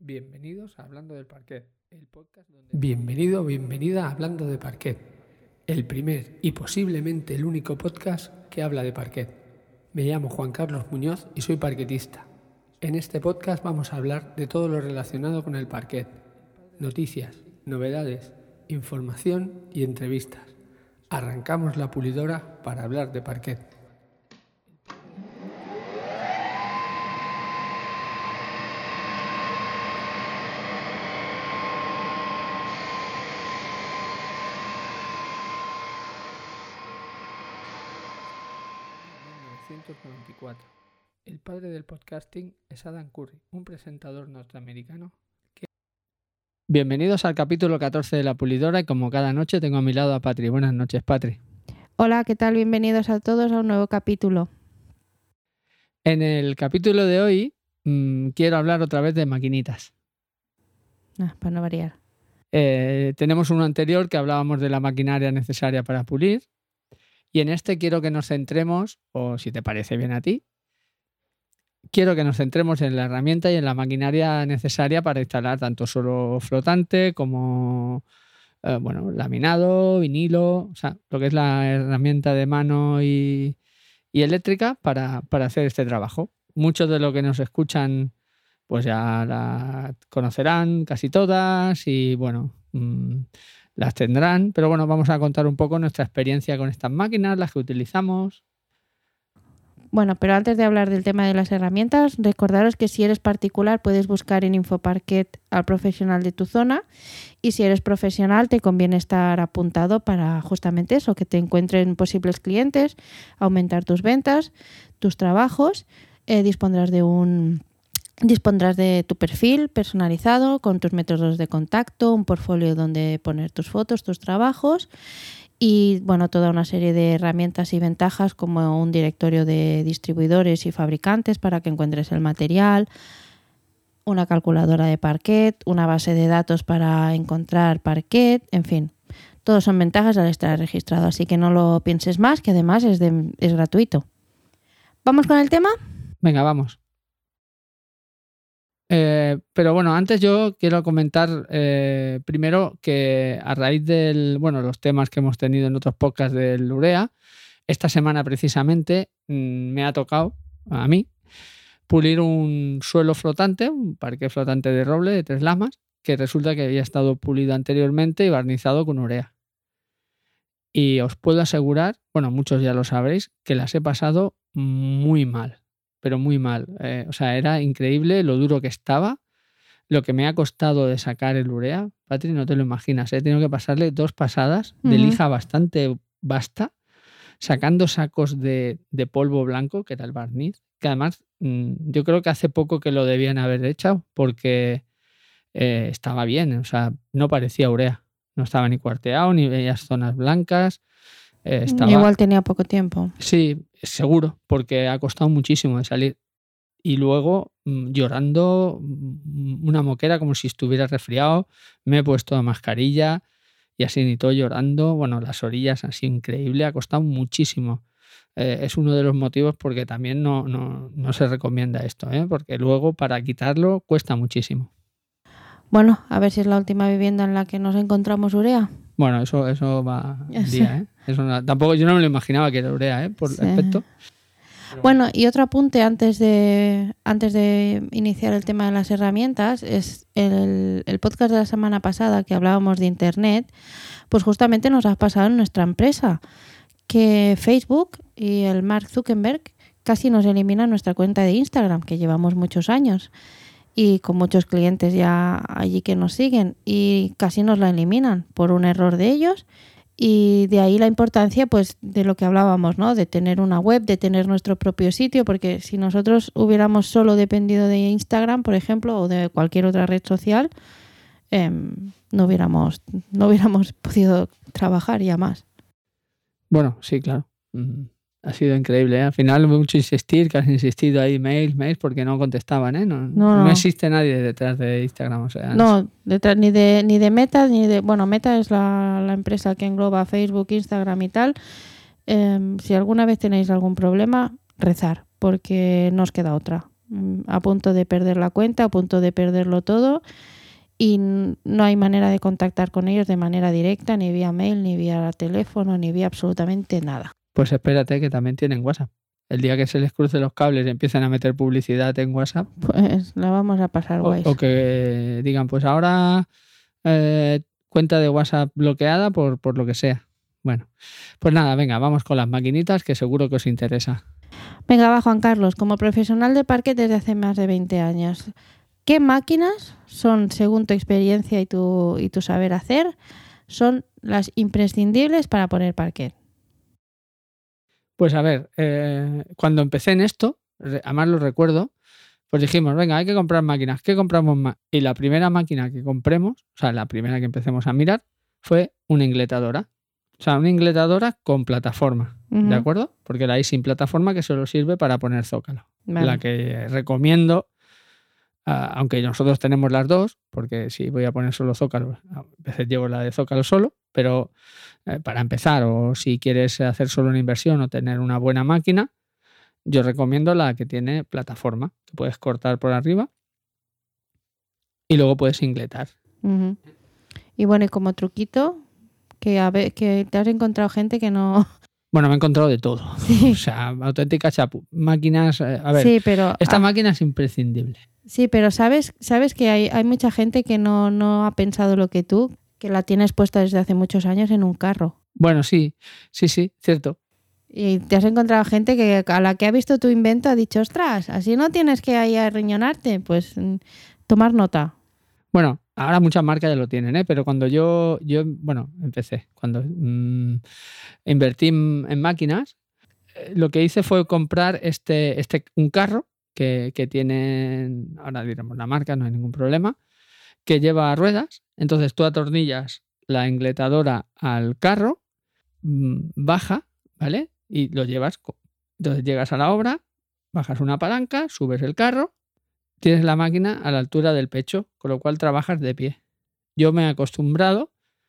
Bienvenidos a Hablando del Parquet, el podcast donde... Bienvenido o bienvenida a Hablando de Parquet, el primer y posiblemente el único podcast que habla de parquet. Me llamo Juan Carlos Muñoz y soy parquetista. En este podcast vamos a hablar de todo lo relacionado con el parquet, noticias, novedades, información y entrevistas. Arrancamos la pulidora para hablar de parquet. El padre del podcasting es Adam Curry, un presentador norteamericano que... Bienvenidos al capítulo 14 de La Pulidora y como cada noche tengo a mi lado a Patri. Buenas noches, Patri. Hola, ¿qué tal? Bienvenidos a todos a un nuevo capítulo. En el capítulo de hoy quiero hablar otra vez de maquinitas. Para no variar. Tenemos uno anterior que hablábamos de la maquinaria necesaria para pulir. Y en este quiero que nos centremos, o si te parece bien a ti, quiero que nos centremos en la herramienta y en la maquinaria necesaria para instalar tanto suelo flotante como laminado, vinilo, o sea, lo que es la herramienta de mano y eléctrica para hacer este trabajo. Muchos de los que nos escuchan pues ya la conocerán casi todas y bueno... las tendrán, pero bueno, vamos a contar un poco nuestra experiencia con estas máquinas, las que utilizamos. Bueno, pero antes de hablar del tema de las herramientas, recordaros que si eres particular puedes buscar en InfoParquet al profesional de tu zona y si eres profesional te conviene estar apuntado para justamente eso, que te encuentren posibles clientes, aumentar tus ventas, tus trabajos, dispondrás de tu perfil personalizado con tus métodos de contacto, un portfolio donde poner tus fotos, tus trabajos y bueno, toda una serie de herramientas y ventajas como un directorio de distribuidores y fabricantes para que encuentres el material, una calculadora de parquet, una base de datos para encontrar parquet, en fin. Todos son ventajas al estar registrado, así que no lo pienses más, que además es gratuito. ¿Vamos con el tema? Venga, vamos. Pero bueno, antes yo quiero comentar primero que a raíz de los temas que hemos tenido en otros podcasts del urea, esta semana precisamente me ha tocado a mí pulir un suelo flotante, un parquet flotante de roble de 3 lamas, que resulta que había estado pulido anteriormente y barnizado con urea. Y os puedo asegurar, bueno, muchos ya lo sabréis, que las he pasado muy mal. Pero muy mal. Era increíble lo duro que estaba, lo que me ha costado de sacar el urea. Patri, no te lo imaginas, he tenido que pasarle 2 pasadas de lija bastante vasta, sacando sacos de polvo blanco, que era el barniz, que además yo creo que hace poco que lo debían haber hecho porque estaba bien, o sea, no parecía urea, no estaba ni cuarteado, ni veías zonas blancas. Igual tenía poco tiempo. Sí, seguro, porque ha costado muchísimo de salir. Y luego llorando una moquera como si estuviera resfriado, me he puesto mascarilla y así ni todo llorando. Bueno, las orillas así increíble, ha costado muchísimo. Es uno de los motivos porque también no se recomienda esto, porque luego para quitarlo cuesta muchísimo. Bueno, a ver si es la última vivienda en la que nos encontramos urea. Bueno, eso va un día, tampoco yo no me lo imaginaba que era urea, por el aspecto. Bueno, y otro apunte antes de iniciar el tema de las herramientas es el podcast de la semana pasada que hablábamos de internet, pues justamente nos ha pasado en nuestra empresa que Facebook y el Mark Zuckerberg casi nos eliminan nuestra cuenta de Instagram, que llevamos muchos años y con muchos clientes ya allí que nos siguen y casi nos la eliminan por un error de ellos. Y de ahí la importancia pues de lo que hablábamos, ¿no? De tener una web, de tener nuestro propio sitio, porque si nosotros hubiéramos solo dependido de Instagram, por ejemplo, o de cualquier otra red social, no hubiéramos podido trabajar ya más. Bueno, sí, claro. Ha sido increíble, Al final mucho insistir, que has insistido ahí, mails, porque no contestaban, No existe nadie detrás de Instagram, o sea... No, detrás ni de Meta, Meta es la empresa que engloba Facebook, Instagram y tal. Si alguna vez tenéis algún problema, rezar, porque no os queda otra. a punto de perder la cuenta, a punto de perderlo todo, y no hay manera de contactar con ellos de manera directa, ni vía mail, ni vía teléfono, ni vía absolutamente nada. Pues espérate que también tienen WhatsApp. El día que se les cruce los cables y empiecen a meter publicidad en WhatsApp, Pues la vamos a pasar guays. o que digan, pues ahora cuenta de WhatsApp bloqueada por lo que sea. Bueno, pues nada, venga, vamos con las maquinitas que seguro que os interesa. Venga, va, Juan Carlos, como profesional de parquet desde hace más de 20 años, ¿qué máquinas son, según tu experiencia y tu saber hacer, son las imprescindibles para poner parquet? Pues a ver, cuando empecé en esto, además lo recuerdo, pues dijimos, venga, hay que comprar máquinas, ¿qué compramos más? Y la primera máquina que compremos, o sea, la primera que empecemos a mirar, fue una ingletadora. O sea, una ingletadora con plataforma, ¿de acuerdo? Porque la hay sin plataforma que solo sirve para poner zócalo. Vale. La que recomiendo, aunque nosotros tenemos las dos, porque si voy a poner solo zócalo, a veces llevo la de zócalo solo, pero para empezar, o si quieres hacer solo una inversión o tener una buena máquina, yo recomiendo la que tiene plataforma, que puedes cortar por arriba y luego puedes ingletar. Uh-huh. Y bueno, y como truquito, que te has encontrado gente que no... Bueno, me he encontrado de todo. Sí. O sea, auténticas máquinas. A ver, Sí, pero esta máquina es imprescindible. Sí, pero sabes que hay mucha gente que no ha pensado lo que tú, que la tienes puesta desde hace muchos años en un carro. Bueno, sí, cierto. Y te has encontrado gente que a la que ha visto tu invento ha dicho, ostras, así no tienes que ir a riñonarte, pues tomar nota. Bueno, ahora muchas marcas ya lo tienen, ¿eh? Pero cuando yo empecé, cuando invertí en máquinas, lo que hice fue comprar un carro que tienen, ahora diremos la marca, no hay ningún problema, que lleva ruedas. Entonces tú atornillas la ingletadora al carro, baja, ¿vale? Y lo llevas. Entonces llegas a la obra, bajas una palanca, subes el carro, tienes la máquina a la altura del pecho, con lo cual trabajas de pie. Yo me he acostumbrado,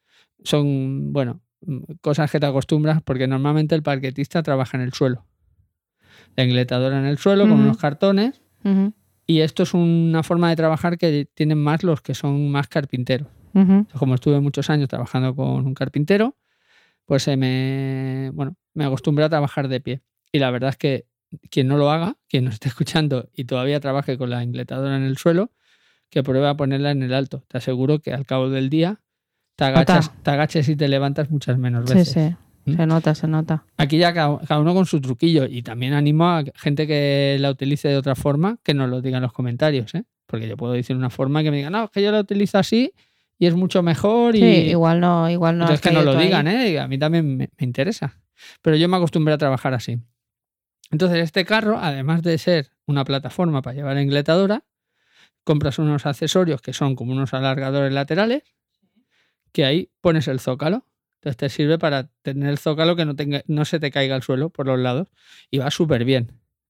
son, cosas que te acostumbras porque normalmente el parquetista trabaja en el suelo. La ingletadora en el suelo con unos cartones, y esto es una forma de trabajar que tienen más los que son más carpinteros. Entonces, como estuve muchos años trabajando con un carpintero, pues me acostumbré a trabajar de pie. Y la verdad es que quien no lo haga, quien nos esté escuchando y todavía trabaje con la ingletadora en el suelo, que pruebe a ponerla en el alto. Te aseguro que al cabo del día te agaches y te levantas muchas menos veces. Sí. Se nota. Aquí ya cada uno con su truquillo, y también animo a gente que la utilice de otra forma que nos lo diga en los comentarios, ¿eh? Porque yo puedo decir una forma que me digan, no, es que yo la utilizo así y es mucho mejor. Sí, igual no. Entonces que nos lo digan, ¿eh? A mí también me interesa. Pero yo me acostumbré a trabajar así. Entonces este carro, además de ser una plataforma para llevar la ingletadora, compras unos accesorios que son como unos alargadores laterales, que ahí pones el zócalo. Entonces te sirve para tener el zócalo que no se te caiga al suelo por los lados, y va súper bien.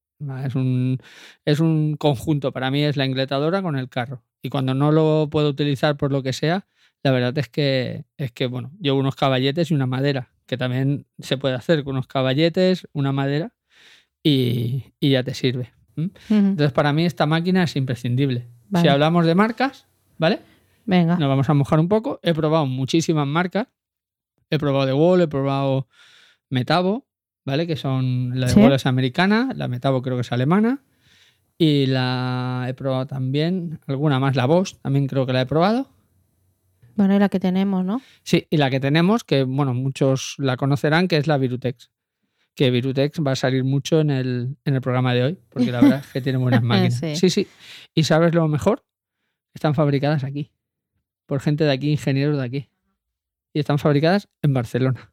Es un conjunto. Para mí es la ingletadora con el carro. Y cuando no lo puedo utilizar por lo que sea, la verdad es que llevo unos caballetes y una madera, que también se puede hacer con unos caballetes, una madera, y ya te sirve. Entonces para mí esta máquina es imprescindible. Vale. Si hablamos de marcas, ¿vale? Venga. Nos vamos a mojar un poco. He probado muchísimas marcas. He probado DeWalt, he probado Metabo, ¿vale? Que son, la DeWalt es americana, la Metabo creo que es alemana, y la he probado también, alguna más, la Bosch también creo que la he probado. Bueno, y la que tenemos, ¿no? Sí, y la que tenemos, que muchos la conocerán, que es la Virutex. Que Virutex va a salir mucho en el programa de hoy, porque la verdad es que tiene buenas máquinas. Sí. Y ¿sabes lo mejor? Están fabricadas aquí, por gente de aquí, ingenieros de aquí. Y están fabricadas en Barcelona.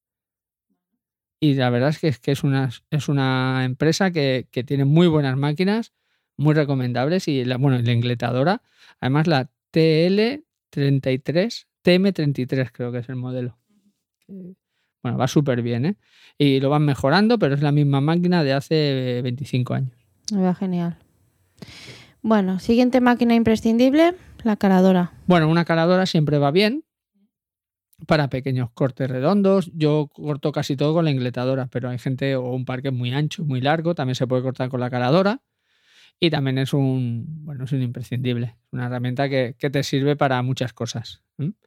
Y la verdad es que es una empresa que tiene muy buenas máquinas, muy recomendables. Y la ingletadora, además la TM33 creo que es el modelo. Bueno, va súper bien, ¿eh? Y lo van mejorando, pero es la misma máquina de hace 25 años. Me va genial. Bueno, siguiente máquina imprescindible, la caladora. Bueno, una caladora siempre va bien para pequeños cortes redondos. Yo corto casi todo con la ingletadora, pero hay gente o un parque muy ancho, muy largo, también se puede cortar con la caladora. y también es es un imprescindible. Una herramienta que te sirve para muchas cosas.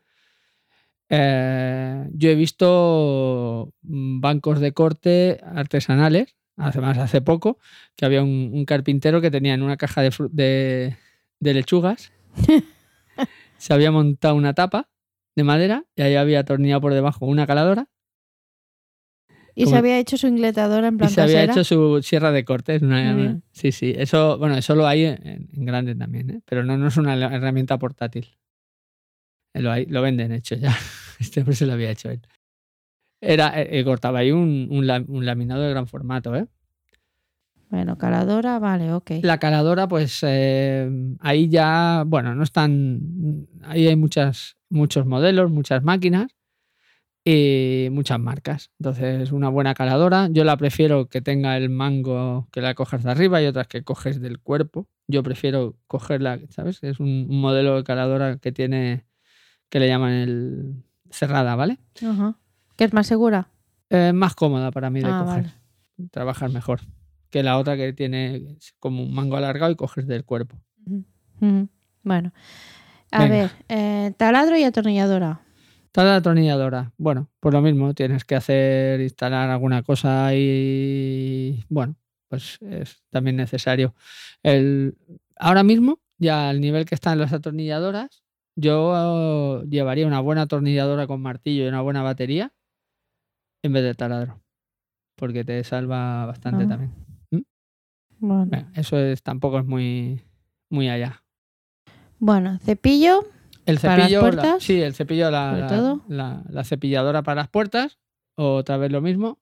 Yo he visto bancos de corte artesanales, además hace poco, que había un carpintero que tenía en una caja de lechugas, se había montado una tapa de madera y ahí había atornillado por debajo una caladora. Y se había hecho su ingletadora en plan Y se había casera. hecho su sierra de cortes. Sí, eso lo hay en grande también, ¿eh? Pero no es una herramienta portátil. Lo venden hecho ya. Este hombre se lo había hecho él. Cortaba ahí un laminado de gran formato, ¿eh? Bueno, caladora, vale, ok. La caladora, pues ahí ya, no están. Ahí hay muchos modelos, muchas máquinas y muchas marcas. Entonces, una buena caladora, yo la prefiero que tenga el mango que la cojas de arriba y otras que coges del cuerpo. Yo prefiero cogerla, ¿sabes? Es un modelo de caladora que tiene, que le llaman el cerrada, ¿vale? Ajá. ¿Que es más segura? Más cómoda para mí de coger. Vale. Trabajar mejor que la otra que tiene como un mango alargado y coges del cuerpo. Bueno, a ver, taladro y atornilladora. Taladro y atornilladora. Bueno, pues lo mismo, tienes que instalar alguna cosa y pues es también necesario. Ahora mismo, ya al nivel que están las atornilladoras, yo llevaría una buena atornilladora con martillo y una buena batería en vez de taladro, porque te salva bastante también. Bueno, eso tampoco es muy allá. Bueno, cepillo. El cepillo, ¿para las puertas? el cepillo, todo. la cepilladora para las puertas, otra vez lo mismo.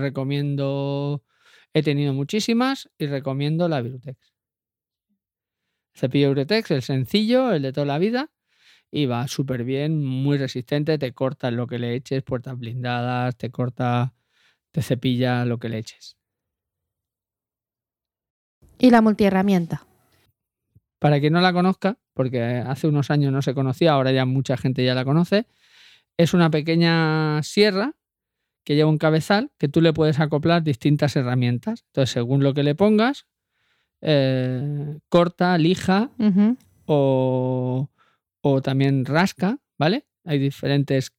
He tenido muchísimas y recomiendo la Virutex. Cepillo Virutex, el sencillo, el de toda la vida, y va súper bien, muy resistente, te corta lo que le eches, puertas blindadas, te cepilla lo que le eches. ¿Y la multiherramienta? Para quien no la conozca, porque hace unos años no se conocía, ahora ya mucha gente ya la conoce, es una pequeña sierra que lleva un cabezal que tú le puedes acoplar distintas herramientas. Entonces, según lo que le pongas, corta, lija o también rasca, ¿vale? Hay diferentes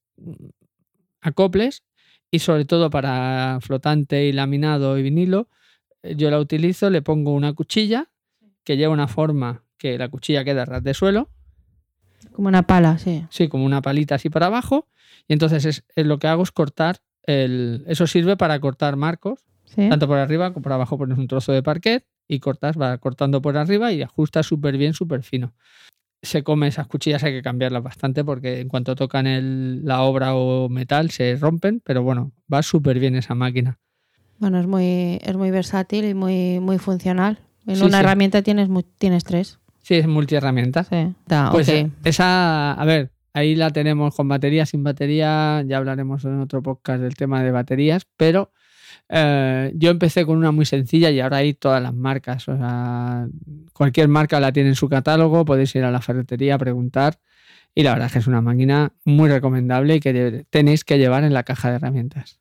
acoples y sobre todo para flotante y laminado y vinilo, yo la utilizo, le pongo una cuchilla que lleva una forma que la cuchilla queda a ras de suelo. Como una pala, sí. Sí, como una palita así para abajo. Y entonces lo que hago es cortar eso sirve para cortar marcos, ¿sí? Tanto por arriba como por abajo. Pones un trozo de parquet y va cortando por arriba y ajustas súper bien, súper fino. Se come esas cuchillas, hay que cambiarlas bastante porque en cuanto tocan la obra o metal se rompen, pero bueno, va súper bien esa máquina. Bueno, es muy versátil y muy funcional. En una herramienta tienes tres. Sí, es multiherramienta. Sí. Pues okay. Esa, a ver, ahí la tenemos con batería, sin batería, ya hablaremos en otro podcast del tema de baterías, pero yo empecé con una muy sencilla y ahora hay todas las marcas, o sea, cualquier marca la tiene en su catálogo, podéis ir a la ferretería a preguntar y la verdad es que es una máquina muy recomendable y que tenéis que llevar en la caja de herramientas.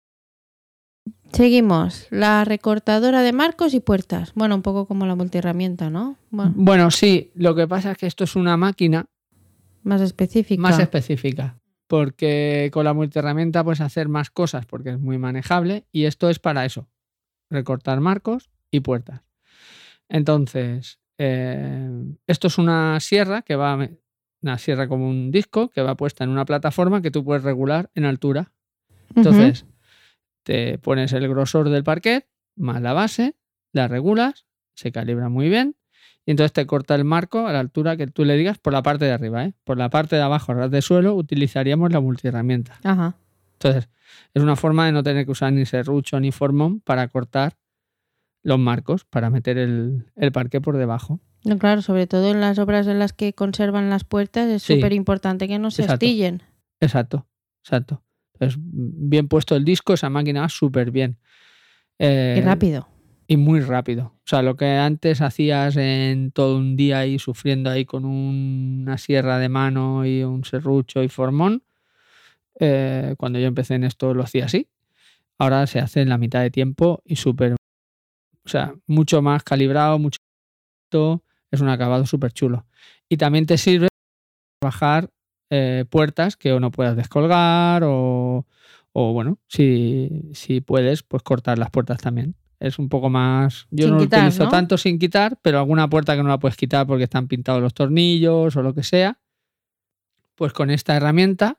Seguimos, la recortadora de marcos y puertas. Bueno, un poco como la multiherramienta, ¿no? Bueno, sí, lo que pasa es que esto es una máquina más específica. Porque con la multiherramienta puedes hacer más cosas porque es muy manejable y esto es para eso, recortar marcos y puertas. Entonces, esto es una sierra una sierra como un disco que va puesta en una plataforma que tú puedes regular en altura. Entonces, te pones el grosor del parquet más la base, la regulas, se calibra muy bien. Y entonces te corta el marco a la altura que tú le digas por la parte de arriba, ¿eh? Por la parte de abajo, a ras de suelo, utilizaríamos la multiherramienta. Ajá. Entonces, es una forma de no tener que usar ni serrucho ni formón para cortar los marcos, para meter el parqué por debajo. No, claro, sobre todo en las obras en las que conservan las puertas es súper importante que no se astillen. Exacto. Entonces, bien puesto el disco, esa máquina va súper bien. Y rápido. Y muy rápido. O sea, lo que antes hacías en todo un día ahí sufriendo ahí con una sierra de mano y un serrucho y formón, cuando yo empecé en esto lo hacía así. Ahora se hace en la mitad de tiempo y mucho más calibrado, mucho perfecto, es un acabado súper chulo. Y también te sirve para trabajar puertas que o no puedas descolgar o bueno, si puedes, pues cortar las puertas también. Es un poco más... Yo Sin no lo quitar, utilizo ¿no? tanto sin quitar, pero alguna puerta que no la puedes quitar porque están pintados los tornillos o lo que sea, pues con esta herramienta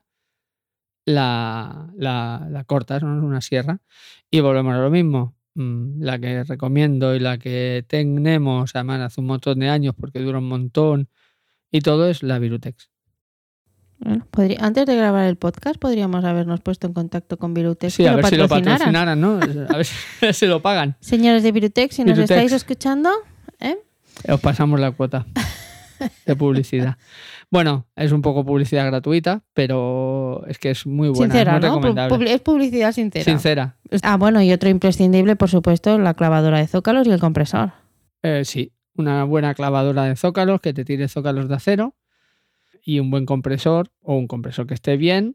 la cortas, ¿no? Es una sierra. Y volvemos a lo mismo. La que recomiendo y la que tenemos, además hace un montón de años porque dura un montón y todo, es la Virutex. Bueno, antes de grabar el podcast podríamos habernos puesto en contacto con Virutex Sí, que a lo ver si lo patrocinaran. patrocinaran, ¿no? A ver si se lo pagan. Señores de Virutex, si nos Virutex. estáis escuchando, Os pasamos la cuota de publicidad. Bueno, es un poco publicidad gratuita, pero es que es muy buena, sincera, es muy ¿no? recomendable. Es publicidad sincera. Sincera. Ah, bueno, y otro imprescindible, por supuesto, la clavadora de zócalos y el compresor. Sí, una buena clavadora de zócalos que te tire zócalos de acero y un buen compresor o un compresor que esté bien.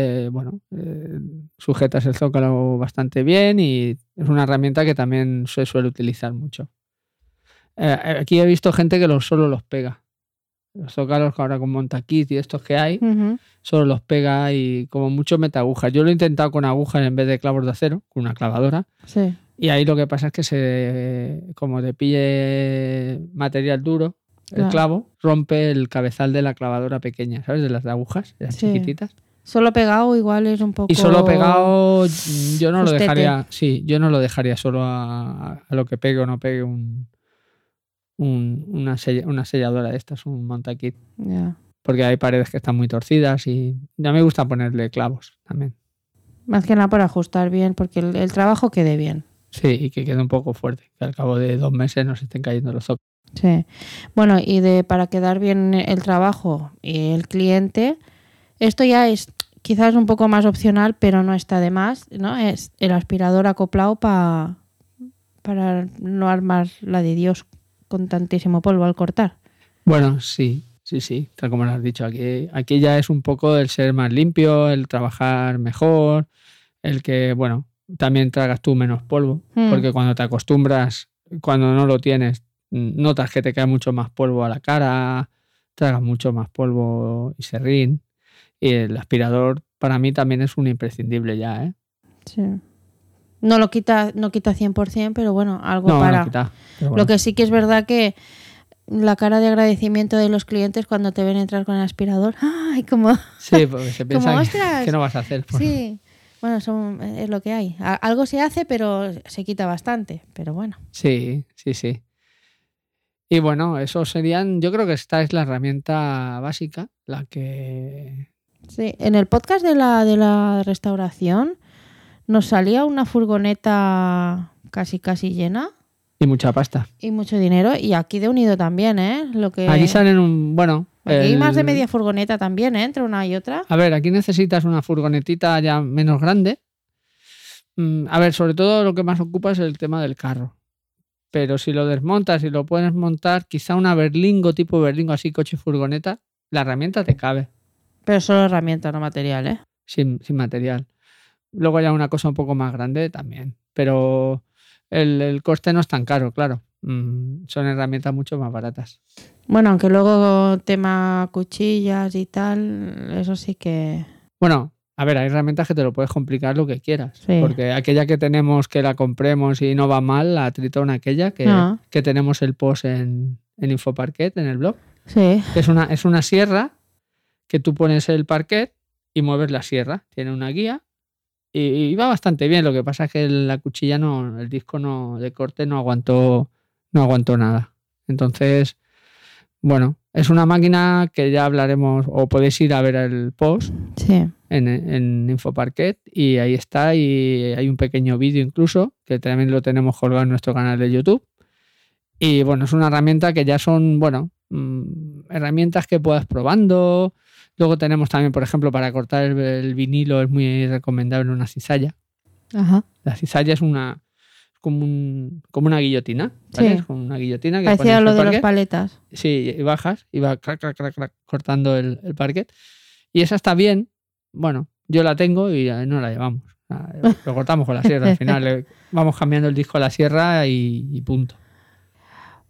Sujetas el zócalo bastante bien y es una herramienta que también se suele utilizar mucho. Aquí he visto gente que solo los pega. Los zócalos ahora con montaquit y estos que hay, solo los pega y como mucho mete agujas. Yo lo he intentado con agujas en vez de clavos de acero, con una clavadora. Sí. Y ahí lo que pasa es que como te pille material duro, el clavo rompe el cabezal de la clavadora pequeña, ¿sabes? De las de agujas, de las chiquititas. Solo pegado igual es un poco... Y solo pegado yo no Justete. lo dejaría, yo no lo dejaría solo a lo que pegue o no pegue una selladora de estas, un montaquit. Yeah. Porque hay paredes que están muy torcidas y ya me gusta ponerle clavos también. Más que nada para ajustar bien, porque el trabajo quede bien. Sí, y que quede un poco fuerte, que al cabo de 2 meses nos estén cayendo los zócalos. Sí. Bueno, y para quedar bien el trabajo y el cliente, esto ya es quizás un poco más opcional, pero no está de más, ¿no? Es el aspirador acoplado para no armar la de Dios con tantísimo polvo al cortar. Bueno, sí, tal como lo has dicho. Aquí ya es un poco el ser más limpio, el trabajar mejor, el que, bueno, también tragas tú menos polvo, porque cuando te acostumbras, cuando no lo tienes, notas que te cae mucho más polvo a la cara, tragas mucho más polvo y serrín. Y el aspirador para mí también es un imprescindible ya, ¿eh? Sí. No quita 100%, pero bueno, algo no, para... No quita, pero bueno. Lo que sí que es verdad que la cara de agradecimiento de los clientes cuando te ven entrar con el aspirador, ¡ay! Como... Sí, porque se piensa ¡ostras! que no vas a hacer. Pues. Sí, bueno, es lo que hay. Algo se hace, pero se quita bastante, pero bueno. Sí. Y bueno, eso serían, yo creo que esta es la herramienta básica, la que... Sí, en el podcast de la restauración nos salía una furgoneta casi llena. Y mucha pasta. Y mucho dinero. Y aquí de unido también, ¿eh? Aquí salen Aquí hay más de media furgoneta también, ¿eh? Entre una y otra. A ver, aquí necesitas una furgonetita ya menos grande. A ver, sobre todo lo que más ocupa es el tema del carro. Pero si lo desmontas y lo puedes montar, quizá una Berlingo, tipo Berlingo, así coche furgoneta, la herramienta te cabe. Pero solo herramienta, no material, ¿eh? Sin material. Luego ya una cosa un poco más grande también. Pero el coste no es tan caro, claro. Son herramientas mucho más baratas. Bueno, aunque luego tema cuchillas y tal, eso sí que... Bueno, a ver, hay herramientas que te lo puedes complicar lo que quieras. Sí. Porque aquella que tenemos que la compremos y no va mal, la Tritón aquella, que tenemos el post en Infoparquet, en el blog. Sí. Es una sierra que tú pones el parquet y mueves la sierra. Tiene una guía y va bastante bien. Lo que pasa es que la cuchilla el disco de corte no aguantó nada. Entonces, bueno, es una máquina que ya hablaremos, o podéis ir a ver el post en Infoparquet y ahí está, y hay un pequeño vídeo incluso, que también lo tenemos colgado en nuestro canal de YouTube. Y bueno, es una herramienta que ya son, herramientas que puedas probando. Luego tenemos también, por ejemplo, para cortar el vinilo es muy recomendable una cizalla. Ajá. La cizalla es como una guillotina, ¿vale? Sí. Es como una guillotina que parecía lo de las paletas. Sí, y bajas y va crac, cortando el parquet. Y esa está bien. Bueno, yo la tengo y no la llevamos. Lo cortamos con la sierra. Al final vamos cambiando el disco a la sierra y punto.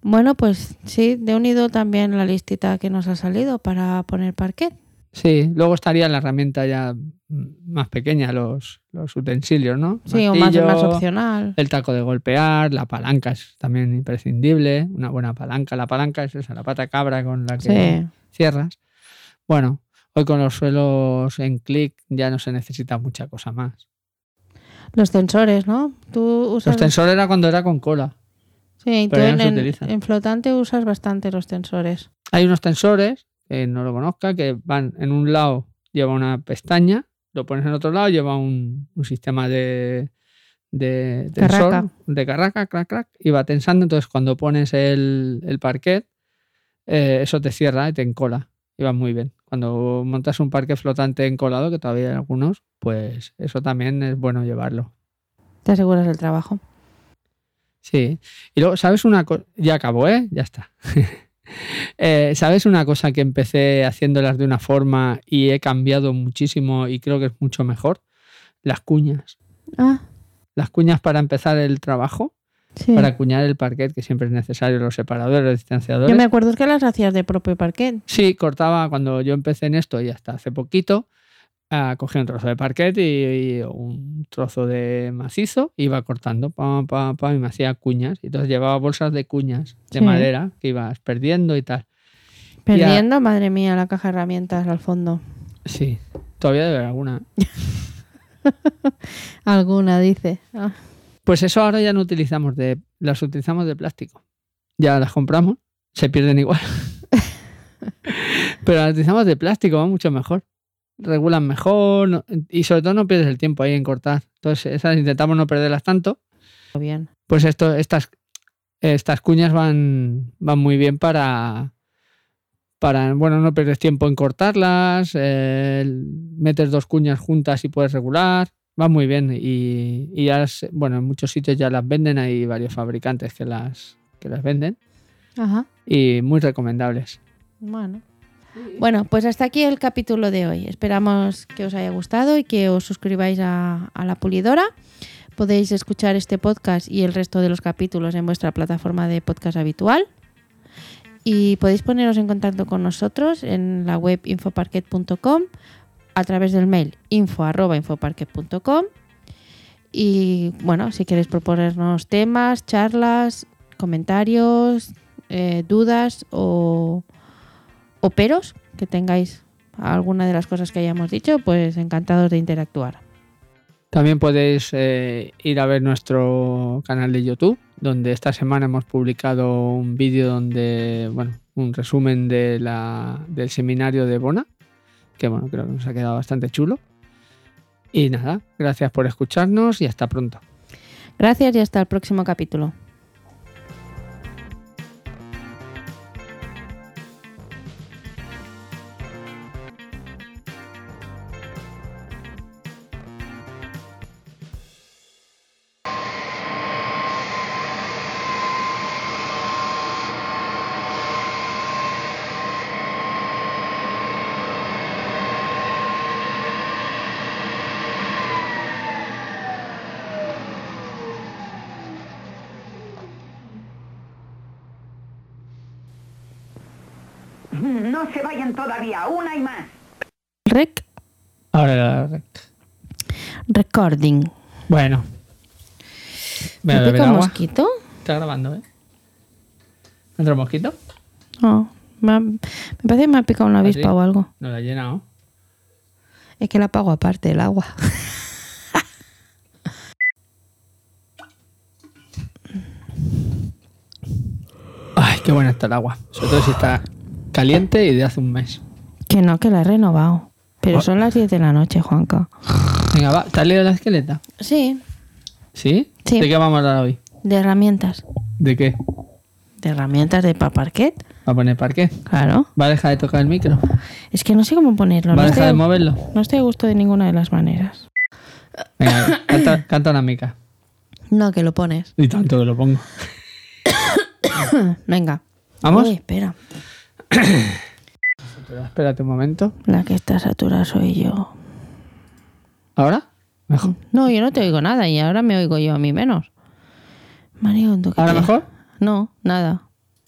Bueno, pues sí, de unido también la listita que nos ha salido para poner parquet. Sí, luego estaría la herramienta ya más pequeña, los utensilios, ¿no? Sí, o Martillo, más opcional. el taco de golpear, la palanca es también imprescindible, una buena palanca. La palanca es esa, la pata cabra con la que cierras. Bueno, hoy con los suelos en clic ya no se necesita mucha cosa más. Los tensores, ¿no? ¿Tú usas? Los tensores era cuando era con cola. Sí, tú pero ya no se utilizan. en flotante usas bastante los tensores. Hay unos tensores, que no lo conozca, que van en un lado, lleva una pestaña, lo pones en otro lado, lleva un sistema de tensor, de carraca, crac, crac, y va tensando. Entonces, cuando pones el parquet, eso te cierra y te encola. Y va muy bien. Cuando montas un parquet flotante encolado, que todavía hay algunos, pues eso también es bueno llevarlo. Te aseguras el trabajo. Sí. Y luego, ¿sabes una cosa? Ya acabó, ¿eh? Ya está. ¿Sabes una cosa que empecé haciéndolas de una forma y he cambiado muchísimo y creo que es mucho mejor? Las cuñas. Las cuñas para empezar el trabajo, para acuñar el parquet, que siempre es necesario, los separadores, los distanciadores. Yo me acuerdo que las hacías de propio parquet. Sí, cortaba cuando yo empecé en esto y hasta hace poquito. Cogía un trozo de parquet y un trozo de macizo, iba cortando y me hacía cuñas. Y entonces llevaba bolsas de cuñas de madera que ibas perdiendo y tal. ¿Perdiendo? Madre mía, la caja de herramientas al fondo. Sí, todavía debe haber alguna. Alguna, dice. Pues eso ahora ya no utilizamos, las utilizamos de plástico. Ya las compramos, se pierden igual. Pero las utilizamos de plástico, va mucho mejor. Regulan mejor y sobre todo no pierdes el tiempo ahí en cortar. Entonces esas intentamos no perderlas tanto. Bien. Pues estas cuñas van muy bien para bueno, no pierdes tiempo en cortarlas, metes dos cuñas juntas y puedes regular, va muy bien y ya bueno, en muchos sitios ya las venden, hay varios fabricantes que las venden. Ajá. Y muy recomendables. Bueno, pues hasta aquí el capítulo de hoy. Esperamos que os haya gustado y que os suscribáis a La Pulidora. Podéis escuchar este podcast y el resto de los capítulos en vuestra plataforma de podcast habitual. Y podéis poneros en contacto con nosotros en la web infoparquet.com, a través del mail info@infoparquet.com. Y bueno, si queréis proponernos temas, charlas, comentarios, dudas o peros que tengáis a alguna de las cosas que hayamos dicho, pues encantados de interactuar. También podéis ir a ver nuestro canal de YouTube, donde esta semana hemos publicado un vídeo donde, bueno, un resumen del seminario de Bona, que bueno, creo que nos ha quedado bastante chulo. Y nada, gracias por escucharnos y hasta pronto. Gracias y hasta el próximo capítulo. No se vayan todavía, una y más. Ahora rec. Recording. Bueno. ¿Me pica un mosquito? Está grabando, ¿eh? ¿Entra un mosquito? No, me parece que me ha picado una avispa. ¿Sí? O algo. No la he llenado. Es que la apago aparte el agua. Ay, qué buena está el agua. Sobre todo si está caliente y de hace un mes. Que no, que la he renovado. Pero son las 10 de la noche, Juanca. Venga, va. ¿Te has leído la esqueleta? Sí. ¿Sí? Sí. ¿De qué vamos a hablar hoy? De herramientas. ¿De qué? De herramientas de parquet. ¿Va a poner parquet? Claro. ¿Va a dejar de tocar el micro? Es que no sé cómo ponerlo. ¿Va a dejar de moverlo? No estoy a gusto de ninguna de las maneras. Venga, canta una mica. No, que lo pones. Y tanto que lo pongo. Venga. ¿Vamos? Uy, espera. Espérate un momento. La que está saturada soy yo. ¿Ahora? Mejor. No, yo no te oigo nada y ahora me oigo yo a mí menos. María, ¿Ahora mejor? No, nada.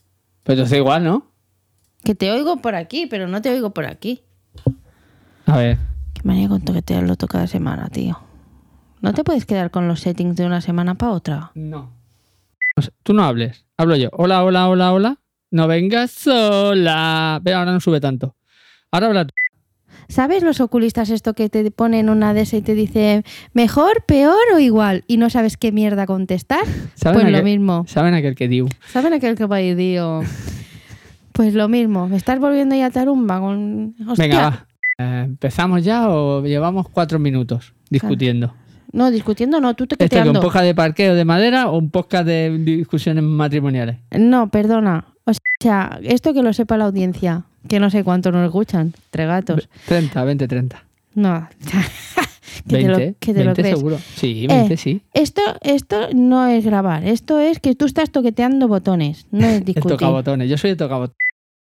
Pero es igual, ¿no? Que te oigo por aquí, pero no te oigo por aquí. A ver. Qué manía con toquetearlo cada semana, tío. ¿No te puedes quedar con los settings de una semana para otra? No. Tú no hables. Hablo yo. Hola, hola, hola, hola. No vengas sola. Pero ahora no sube tanto. Ahora habla tú. ¿Sabes los oculistas esto que te ponen una de esas y te dice mejor, peor o igual? Y no sabes qué mierda contestar. Pues lo mismo. ¿Saben aquel que diu? ¿Saben aquel que va y digo? Pues lo mismo. ¿Me estás volviendo ya tarumba con... Hostia. Venga, va. ¿Empezamos ya o llevamos 4 minutos discutiendo? No, discutiendo no, tú ¿Esto que toqueteando. un podcast de parqueo de madera o un podcast de discusiones matrimoniales? No, perdona. O sea, esto que lo sepa la audiencia, que no sé cuánto nos escuchan, tres gatos. 20, 30. No, que 20, te lo 20 crees. seguro. Sí, 20 sí. Esto no es grabar, esto es que tú estás toqueteando botones, no es El discutir. tocabotones, yo soy el tocabotones.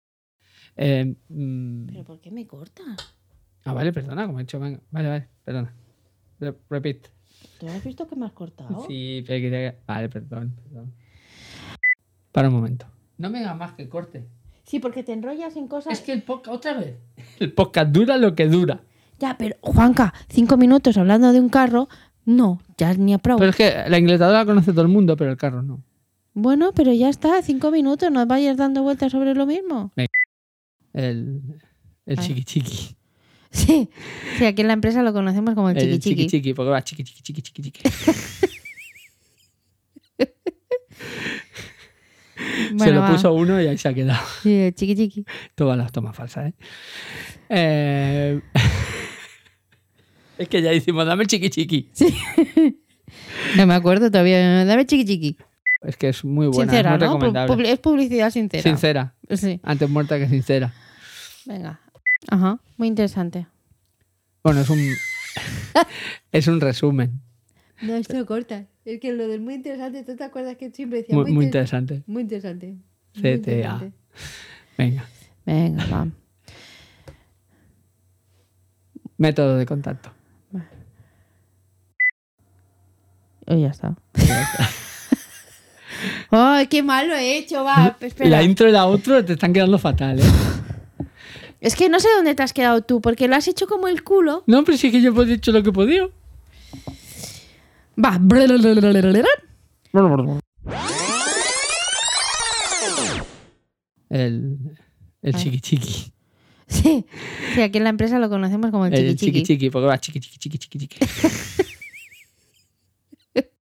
¿Pero por qué me cortas? Vale, perdona, como he dicho, venga. Vale, perdona. Repeat. ¿Tú has visto que me has cortado? Sí, pero vale, perdón. Para un momento. No me hagas más que corte. Sí, porque te enrollas en cosas... Es que el podcast, otra vez. El podcast dura lo que dura. Ya, pero Juanca, 5 minutos hablando de un carro, no, ya ni a prou. Pero es que la ingletadora la conoce todo el mundo, pero el carro no. Bueno, pero ya está, 5 minutos, no vayas dando vueltas sobre lo mismo. El chiqui chiqui. Sí, aquí en la empresa lo conocemos como el chiqui chiqui. Chiqui chiqui, porque va chiqui chiqui chiqui chiqui chiqui. Bueno, se lo va. puso uno y ahí se ha quedado. Sí, el chiqui chiqui. Todas las tomas falsas, ¿eh? Es que ya decimos, dame el chiqui chiqui. Sí. No me acuerdo todavía. Dame chiqui chiqui. Es que es muy buena, Sincera, es muy ¿no? recomendable. Es publicidad sincera. Sincera. Sí. Antes muerta que sincera. Venga. Ajá, muy interesante. Bueno, es un resumen. No, esto corta. Es que lo del muy interesante, ¿tú te acuerdas que siempre decía Muy interesante. Muy interesante. Muy CTA. interesante. Venga. Venga, va. Método de contacto. Oh, ya está. ¡Ay, qué mal lo he hecho! Va, espera. La intro y la outro te están quedando fatal, ¿eh? Es que no sé dónde te has quedado tú, porque lo has hecho como el culo. No, pero sí que yo he dicho lo que he podido. Va. El chiqui chiqui. Sí, aquí en la empresa lo conocemos como el chiqui El chiqui chiqui. chiqui, porque va chiqui chiqui chiqui chiqui chiqui.